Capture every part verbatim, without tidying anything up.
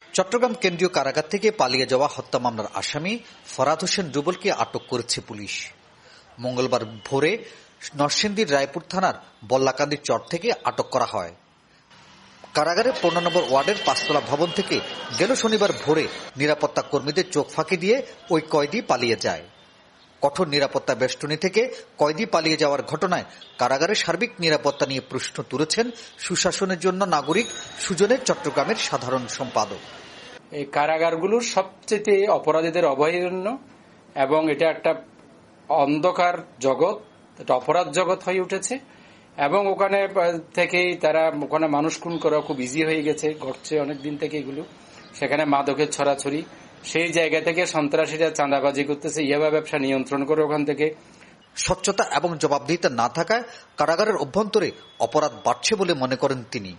চট্টগ্রাম কেন্দ্রীয় কারাগার থেকে পালিয়ে যাওয়া হত্যা মামলার আসামি ফরহাদ হোসেন রুবেলকে আটক করেছে পুলিশ। মঙ্গলবার ভোরে নরসিংদীর রায়পুর থানার বল্লাকান্দির চর থেকে আটক করা হয়। কারাগারের পনেরো নম্বর ওয়ার্ডের পাঁচতলা ভবন থেকে গেল শনিবার ভোরে নিরাপত্তা কর্মীদের চোখ ফাঁকি দিয়ে ওই কয়েদি পালিয়ে যায়। কঠোর নিরাপত্তা বেষ্টনী থেকে কয়েদি পালিয়ে যাওয়ার ঘটনায় কারাগারের সার্বিক নিরাপত্তা নিয়ে প্রশ্ন তুলেছেন সুশাসনের জন্য নাগরিক সুজনের চট্টগ্রামের সাধারণ সম্পাদক। এই কারাগারগুলোর সবচেয়ে অপরাধীদের অভয়ারণ্য এবং এটা একটা অন্ধকার জগৎ, এটা অপরাধ জগৎ হয়ে উঠেছে এবং ওখানে থেকেই তারা ওখানে মানুষ খুন করা খুব ইজি হয়ে গেছে, ঘটছে অনেকদিন থেকে এগুলো। সেখানে মাদকের ছড়াছড়ি, সেই জায়গা থেকে সন্ত্রাসীরা চাঁদাবাজি করতেছে, ইয়াবা ব্যবসা নিয়ন্ত্রণ করে ওখান থেকে। স্বচ্ছতা এবং জবাবদিহিতা না থাকায় কারাগারের অভ্যন্তরে অপরাধ বাড়ছে বলে মনে করেন তিনি।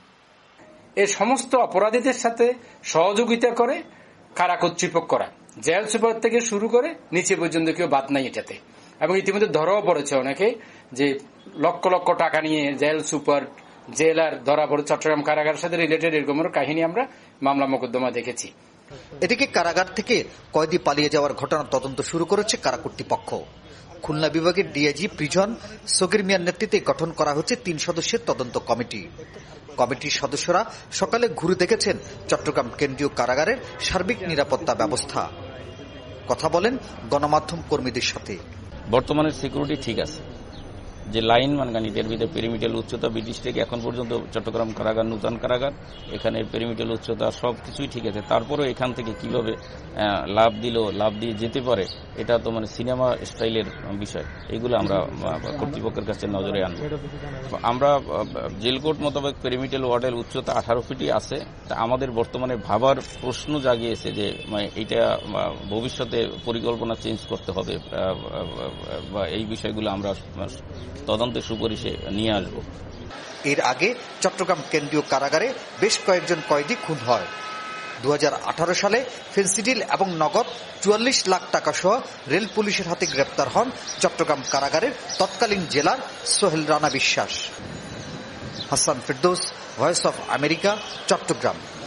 এই সমস্ত অপরাধীদের সাথে সহযোগিতা করে কারা কর্তৃপক্ষরা, জেল সুপার থেকে শুরু করে নিচে পর্যন্ত কেউ বাদ নাই এটাতে। এবং ইতিমধ্যে ধরাও পড়েছে অনেকে যে লক্ষ লক্ষ টাকা নিয়ে জেল সুপার, জেলার ধরা পড়ে। চট্টগ্রাম কারাগারের সাথে রিলেটেড এরকমের কাহিনী আমরা মামলা মোকদ্দমা দেখেছি। এদিকে কারাগার থেকে কয়েদি পালিয়ে যাওয়ার ঘটনা তদন্ত শুরু করেছে কারা কর্তৃপক্ষ। খুলনা বিভাগের ডিআইজি প্রিজন সগির মিয়ার নেতৃত্বে গঠন করা হচ্ছে তিন সদস্যের তদন্ত কমিটি। কমিটির সদস্যরা সকালে ঘুরে দেখেছেন চট্টগ্রাম কেন্দ্রীয় কারাগারের সার্বিক নিরাপত্তা ব্যবস্থা। কথা বলেন গণমাধ্যম কর্মীদের সাথে। বর্তমানে সিকিউরিটি ঠিক আছে, যে লাইন মানগানি এর ভিতরে পেরিমিটার উচ্চতা ব্রিটিশ থেকে এখন পর্যন্ত চট্টগ্রাম কারাগার নূতন কারাগার, এখানে পেরিমিটার উচ্চতা সব কিছুই ঠিক আছে। তারপরেও এখান থেকে কিভাবে লাভ দিল, লাভ দিয়ে যেতে পারে, এটা তো মানে সিনেমা স্টাইলের বিষয়। এগুলো আমরা কর্তৃপক্ষের কাছে নজরে আনবো। আমরা জেল কোর্ট মোতাবেক পেরিমিটার ওয়ার্ডের উচ্চতা আঠারো ফিটই আছে। তা আমাদের বর্তমানে ভাবার প্রশ্ন জাগিয়েছে যে এটা ভবিষ্যতে পরিকল্পনা চেঞ্জ করতে হবে বা এই বিষয়গুলো আমরা তদন্তের সুপারিশে নিয়ে আসব। এর আগে চট্টগ্রাম কেন্দ্রীয় কারাগারে বেশ কয়েকজন কয়েদি খুন হয়। দু হাজার আঠারো সালে ফেন্সিডিল এবং নগদ চুয়াল্লিশ লাখ টাকা সহ রেল পুলিশের হাতে গ্রেপ্তার হন চট্টগ্রাম কারাগারের তৎকালীন জেলার Sohel Rana Biswas. Hasan Ferdous, voice of America, Chittagong.